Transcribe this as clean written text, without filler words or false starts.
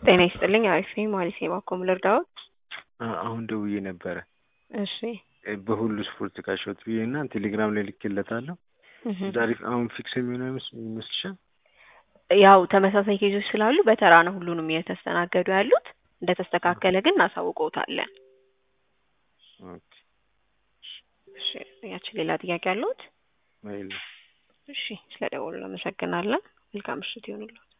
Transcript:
ጤና ይስጥልኝ አሪፍ ነኝ ማለት ነው ባኮም ልርዳዎት? አሁን ደውዬ ነበረ። እሺ በሁሉ ስፖርት ካሾት ብዬና ቴሌግራም ላይ ልኬለታለሁ። ዛሬ አሁን ፊክስ የሚሆነው ይመስልሻል? ያው ተመሳሳይ ኬዞች ስላሉ በተራ ነው ሁሉንም እየተስተናገዱ ያሉት። እንደተስተካከለ ግን እናሳውቀውታለን። ኦኬ እሺ ያቺ ሌላ ጥያቄ አለዎት? ማይል እሺ ስለደወሉ አመሰግናለን። መልካም ምሽት ይሁንልዎት።